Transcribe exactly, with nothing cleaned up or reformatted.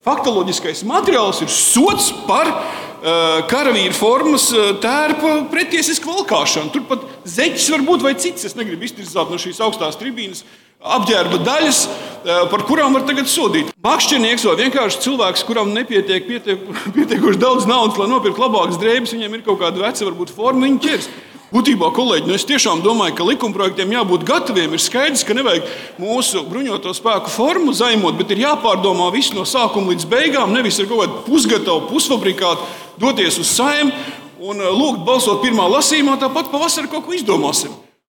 faktoloģiskais materiāls ir sods par uh, karavīra formas uh, tērpa pretiesisku valkāšanu. Tur pat zeķis var būt vai cits, es negribu iztirzāt no šīs augstās tribīnas, apģērba daļas, uh, par kurām var tagad sodīt. Makšķernieks vai vienkārši cilvēks, kuram nepietiek pietiek, pietiekoši daudz naudas, lai nopirkt labākas drēbes, viņiem ir kaut kāda veca, varbūt forma, viņi ķers. Būtībā, kolēģi, nu es tiešām domāju, ka likumprojektiem jābūt gataviem. Ir skaidrs, ka nevajag mūsu bruņoto spēku formu zaimot, bet ir jāpārdomā visu no sākuma līdz beigām, nevis ar kaut kādu pusgatavu, pusfabrikātu doties uz Saeimu un lūgt balsot pirmā lasījumā, tāpat pavasarī kaut ko izdomāsim.